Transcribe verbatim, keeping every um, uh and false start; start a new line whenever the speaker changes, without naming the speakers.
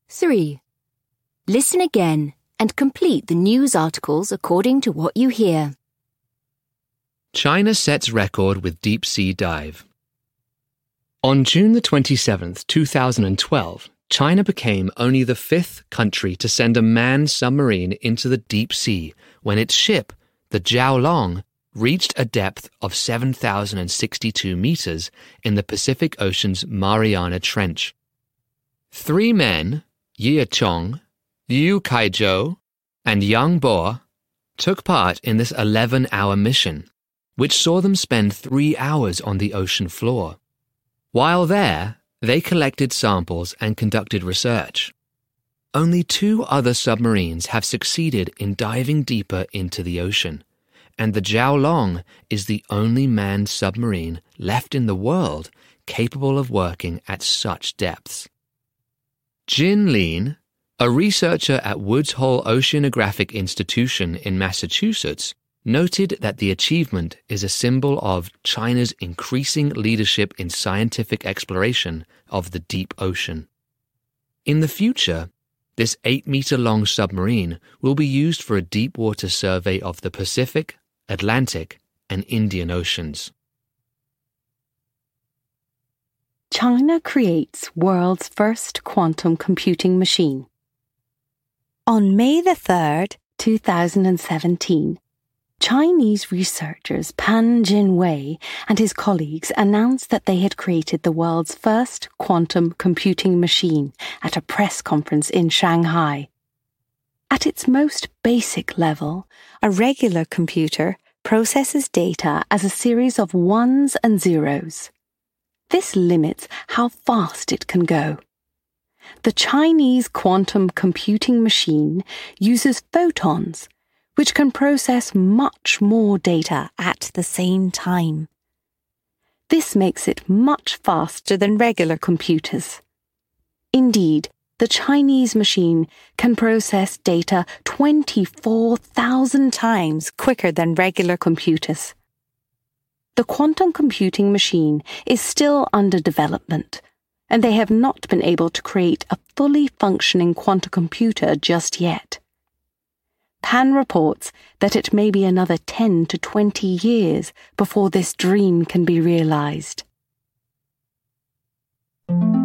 three. Listen again and complete the news articles according to what you hear.
China sets record with deep-sea dive. On June the twenty-seventh, two thousand twelve, China became only the fifth country to send a manned submarine into the deep sea when its ship, the Jiaolong, reached a depth of seven thousand sixty-two meters in the Pacific Ocean's Mariana Trench. Three men, Ye Chong, Liu Kaizhou, and Yang Bo, took part in this eleven-hour mission, which saw them spend three hours on the ocean floor. While there, they collected samples and conducted research. Only two other submarines have succeeded in diving deeper into the ocean, and the Jiaolong is the only manned submarine left in the world capable of working at such depths. Jin Lin, a researcher at Woods Hole Oceanographic Institution in Massachusetts, noted that the achievement is a symbol of China's increasing leadership in scientific exploration of the deep ocean. In the future, this eight-meter-long submarine will be used for a deep-water survey of the Pacific, Atlantic, and Indian Oceans.
China creates world's first quantum computing machine. On May the third, two thousand seventeen, Chinese researchers Pan Jinwei and his colleagues announced that they had created the world's first quantum computing machine at a press conference in Shanghai. At its most basic level, a regular computer processes data as a series of ones and zeros. This limits how fast it can go. The Chinese quantum computing machine uses photons, which can process much more data at the same time. This makes it much faster than regular computers. Indeed, the Chinese machine can process data twenty-four thousand times quicker than regular computers. The quantum computing machine is still under development, and they have not been able to create a fully functioning quantum computer just yet. Pan reports that it may be another ten to twenty years before this dream can be realized.